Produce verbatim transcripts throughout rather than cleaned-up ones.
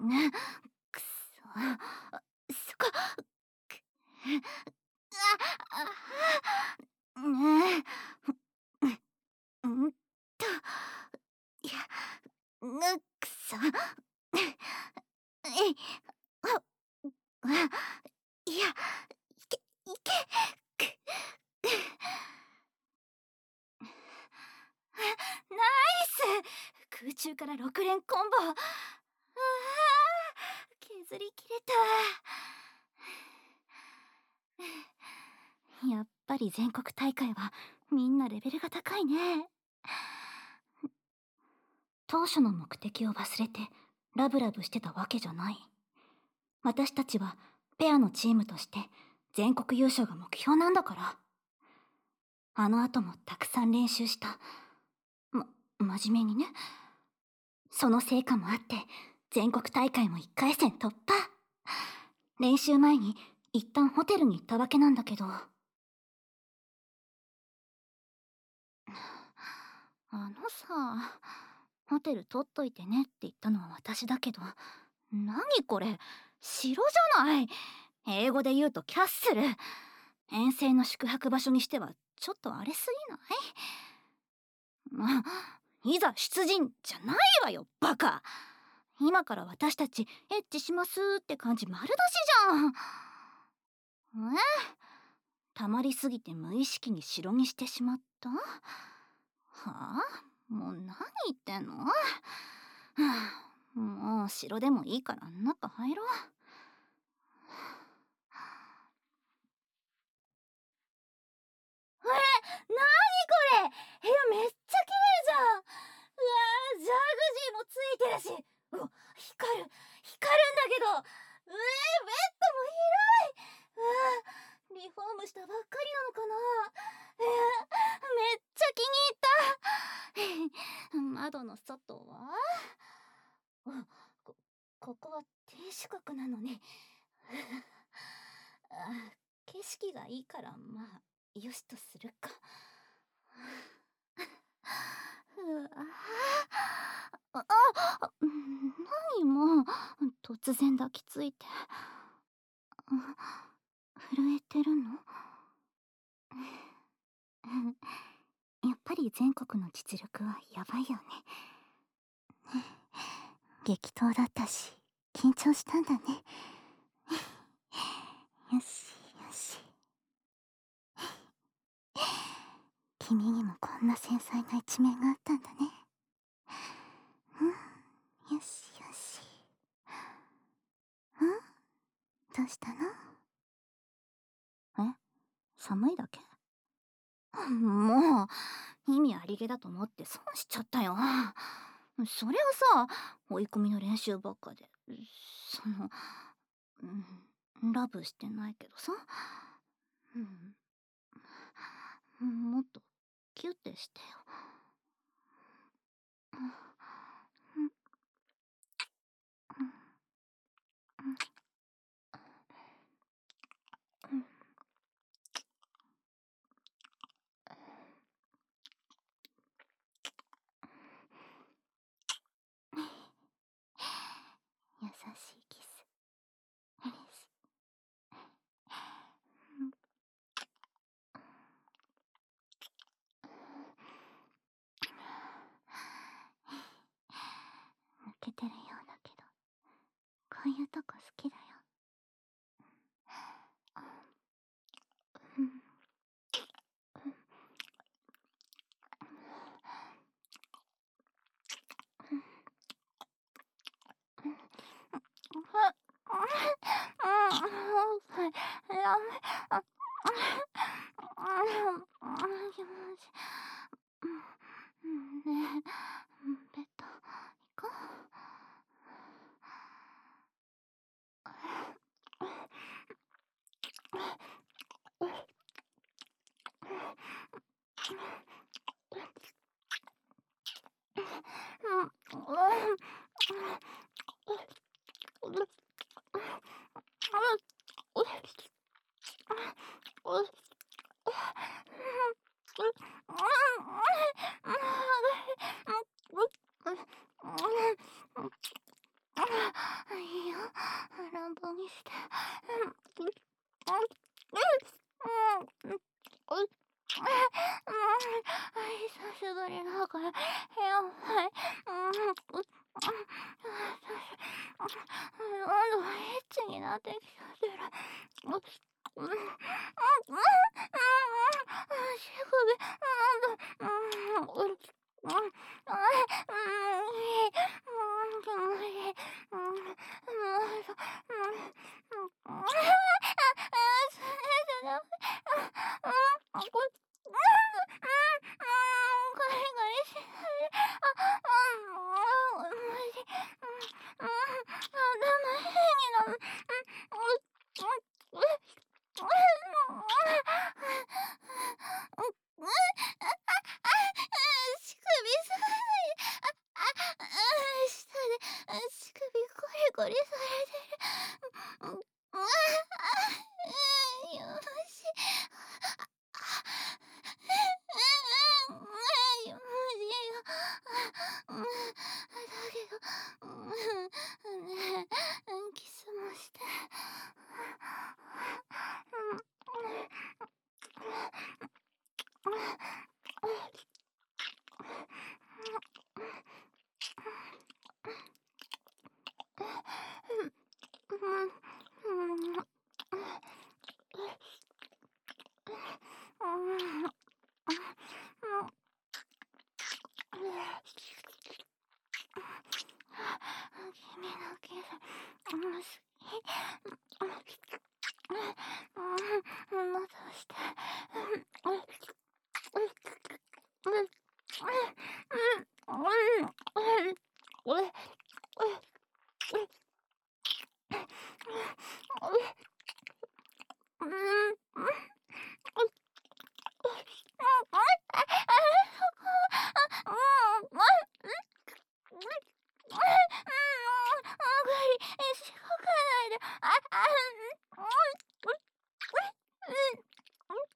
ね、くそ、そこ、くああねえ、んと、いや、ぬくそ、えい、あ、あ、いや、いけ、いけ、く、ナイス、空中からろく連コンボ、ああ、削りきれた。やっぱり全国大会はみんなレベルが高いね。当初の目的を忘れてラブラブしてたわけじゃない。私たちはペアのチームとして全国優勝が目標なんだから。あの後もたくさん練習した。ま、真面目にね。その成果もあって全国大会もいっかい戦突破。練習前に一旦ホテルに行ったわけなんだけど、あのさ、ホテル取っといてねって言ったのは私だけど、何これ、城じゃない。英語で言うとキャッスル。遠征の宿泊場所にしてはちょっと荒れすぎない？まあ、いざ出陣じゃないわよ、バカ。今から私たちエッチしますって感じ丸出しじゃん。え？溜まりすぎて無意識に城にしてしまった？はあ？もう何言ってんの？はあ、もう城でもいいから中入ろう。え、なにこれ、部屋めっちゃ綺麗じゃん。うわー、ジャグジーもついてるし、うわ、光る光るんだけど、うえー、ベッドも広い。うわー、リフォームしたばっかりなのかな。えー、めっちゃ気に入った。窓の外は、あ、こ、ここは天守閣なのね。あ、景色がいいからまあよしとするか。うわあ、あ、何もう突然抱きついて、震えてるの？やっぱり全国の実力はやばいよね。激闘だったし緊張したんだね。よしよし、君にもこんな繊細な一面があったんだね。うん、よしよし。うん、どうしたの？え、寒いだけ？もう意味ありげだと思って損しちゃったよ。それはさ、追い込みの練習ばっかで、その、うん、ラブしてないけどさ、うん、もっとキュッてしてよ。うん、うん、優しいキス。よし。抜けてるようだけど、こういうとこ好きだよ。うん、ねえ、ベッド行こう。 いいよ、乱暴にして。うん、うん、うん、うん、うん、うん、久しぶりだから、やばい。うん、うん、うん、どんどんエッチになってきちゃってる。うん、うん、うん、うん、うん、乳首、うん、うん、うん、うん、あ、うん、いい、うん、もういい、うん、もう、うん、うん、うん、あ、あ、それじゃダメ、あ、うん、こ、うん、うん、ガリガリしないで、あ、うん、うん、無理、うん、うん、頭変になる、うん、うん、うん、うん、うん、うん、乳首すないで、あ、あ、下で乳首ゴリゴリされてる。うん、うん、あ、うん、よし。うん、うん、よしよ。うん、だけど、うん、ねえ、キスもして。うん、うん、君のキス、好き。うん、またして。うん、うん、うん、うん、うん、うん、しごかないで。あ、あ、うん、うん、うん、うん、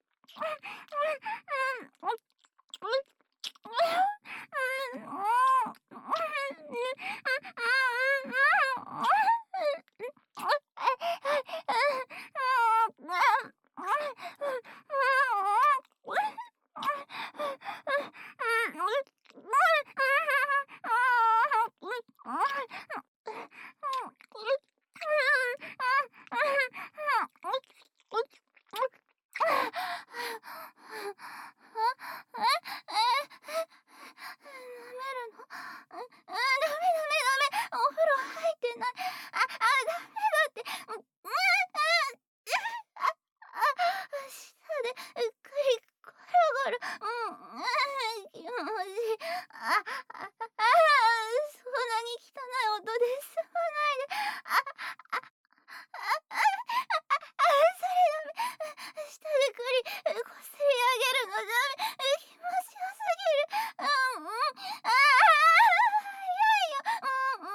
お風呂入ってない。あ、あ、ダメだって。うん、うん、あ、あ、下でうっくり転がる。うん、うん、気持ちいい。あ、あ、あ、そんなに汚い音で吸わないで。あ、あ、あ、あ、あ、あ、それダメ。下でくりこすり上げるのダメ。気持ちよすぎる。うん、うん、ああ、いやいや、うん、うん、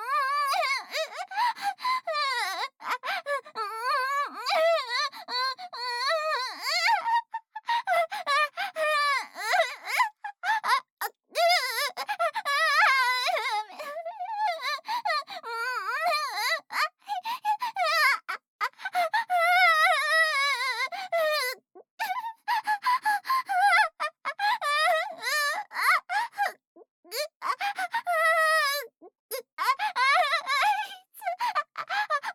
あいつ、いつ、いつ、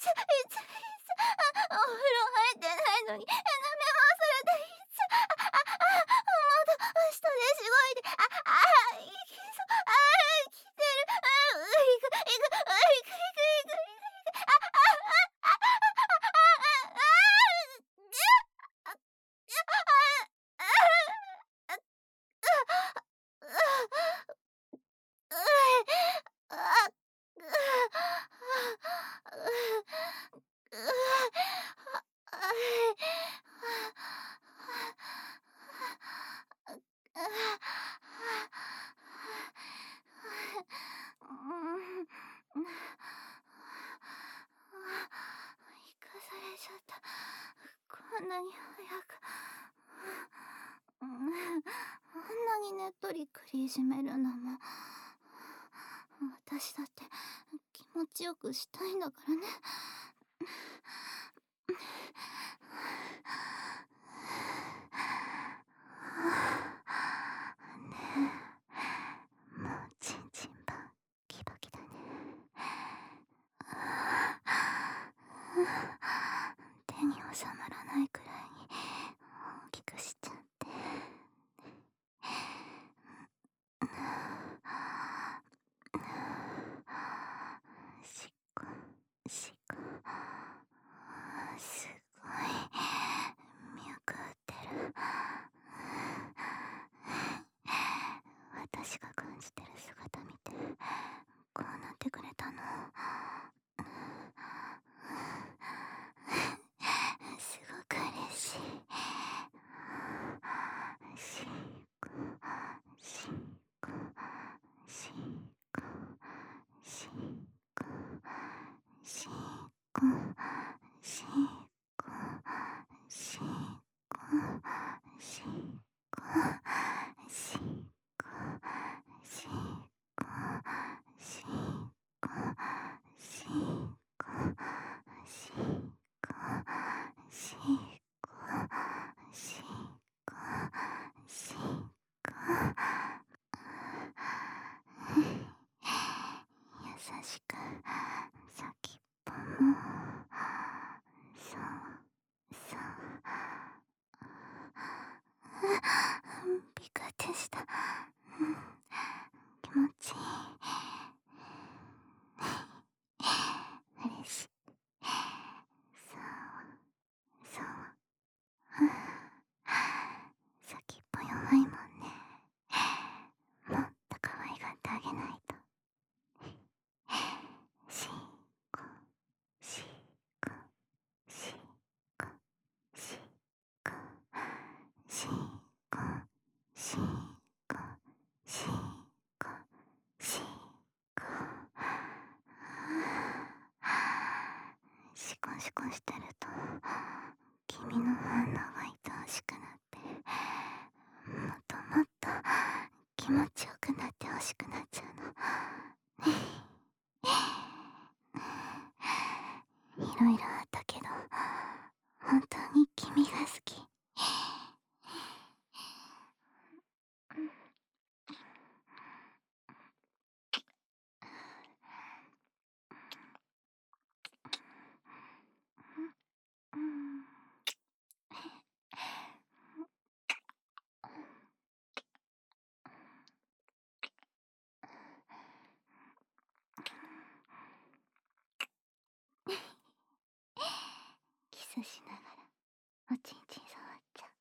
お風呂入ってないのに、舐め回されていつ、あ、あ、あ、また、下でしごいで、あ、あ、いきそう、あ、来てる、あ、う、いく、いく、う、いく、いく、いく、いく、いく、あ、あ、あ、あ、あ、あ、あ、あ、あ、あ、あ、あ、行かされちゃった。こんなに早く。うん、あんなにねっとり首いじめるのも私だって気持ちよくしたいんだからね。ねえ、もうチンチンバキバキだね。手に収まらないくらいに大きくしちゃって。しっこしっこ、すごい脈打ってる。私が感じてる姿見てこうなってくれたの。すごく嬉しい。しっこしっこしっこしっこしっこしっこしっこしっこしっこしっこしっこしっこしっこしっこしっこしっこ優しく先っぽもそうそうビクってした。うん気持ちいい。嬉しい。そうそう先っぽ弱いもんね。もっと可愛がってあげないと。しっこしっこしっこしっこしっこしっこしっこしっこシコシコしてると君の反応が愛おしくなってもっともっと気持ちよくなってほしくなっちゃうの。いろいろあったけど本当に君が好き。キスしながらおちんちん触っちゃう。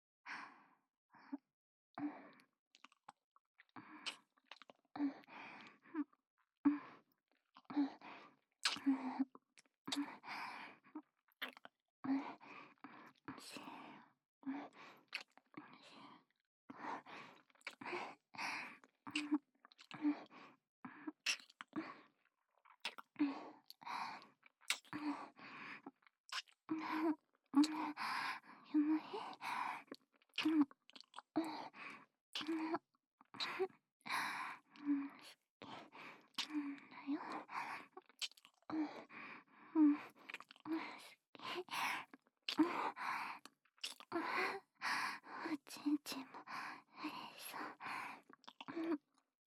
おちんちんも嬉しそう。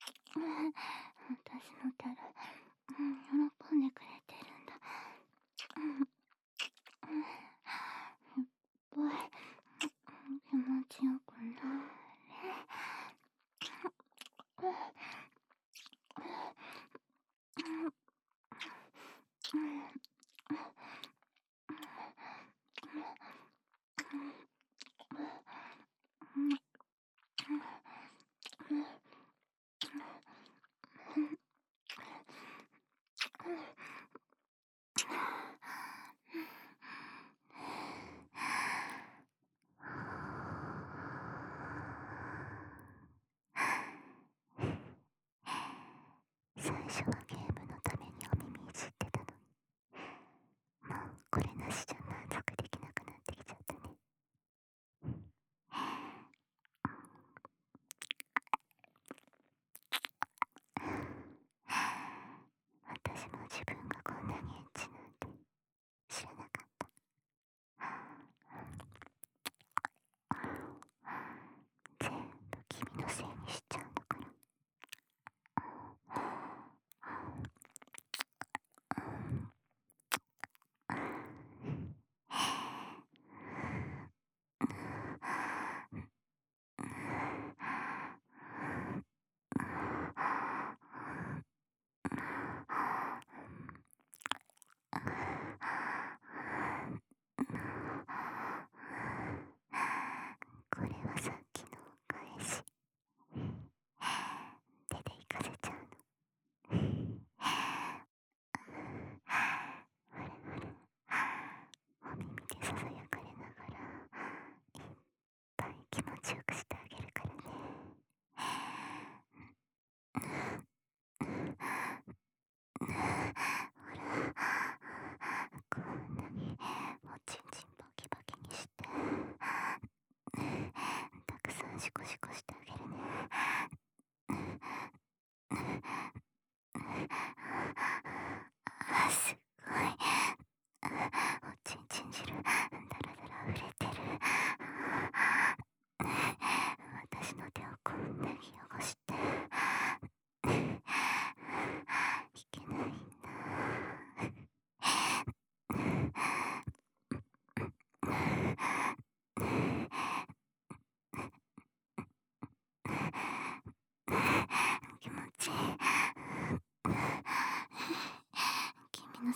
私のキャラ喜んでくれてるんだ。いっぱい気持ちよくなれ。最初はゲームのためにお耳いじってたのに、もうこれなしじゃ満足できなくなってきちゃったね。私も自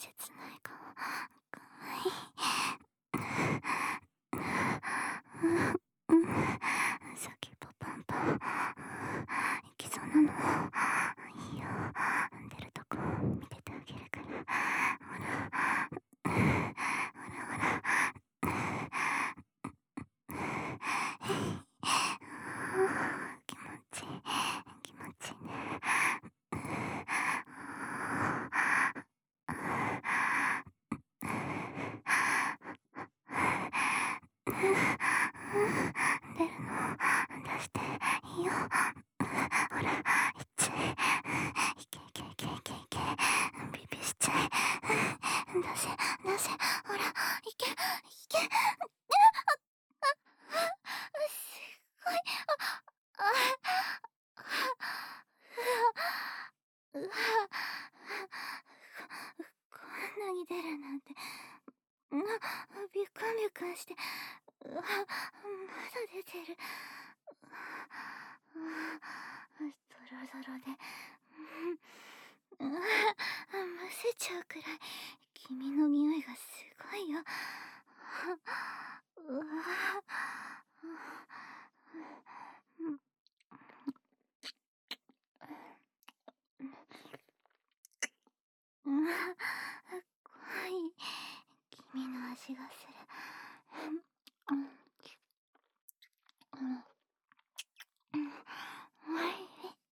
切ないかも。かわいい。先っぽパンパン。いきそうなの。いいよ。出るとこ見ててあげるから。ほら。ほらほら。気持ちいい。気持ちいいね。出るの出していいよ。ほら、いっちゃえ。いけいけいけいけいけ。ビビしちゃえ。出せ出せ。ほら、いけいけ。あ、すごい。あ、あ、うわ、こんなに出るなんて。な、ビクンビクンして。うわ、まだ出てる。ドロドロで、うわ、むせちゃうくらい君の匂いがすごいよ。うわ、うわ、怖い。君の味がする。うん、おいしい。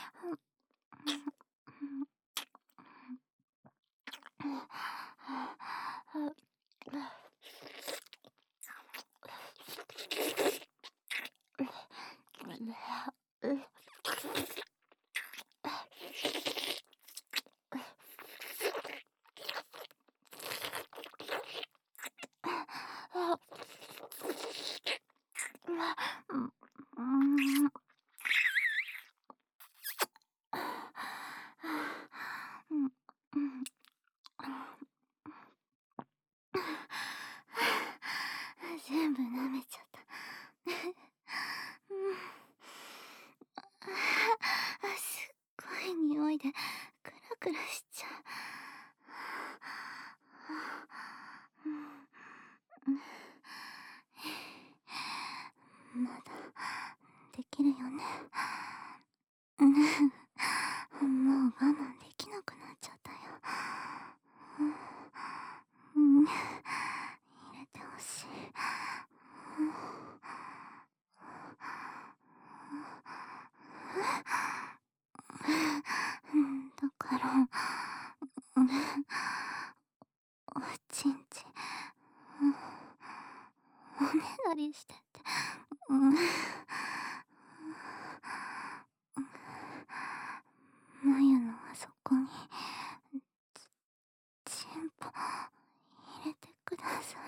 全部舐めちゃった。すっごい匂いでクラクラしちゃう。まだできるよね。もう我慢できなくなっちゃったよ。入れてほしい。だからおちんちんおねだりしてて、眉のあそこにちんぽ入れてください。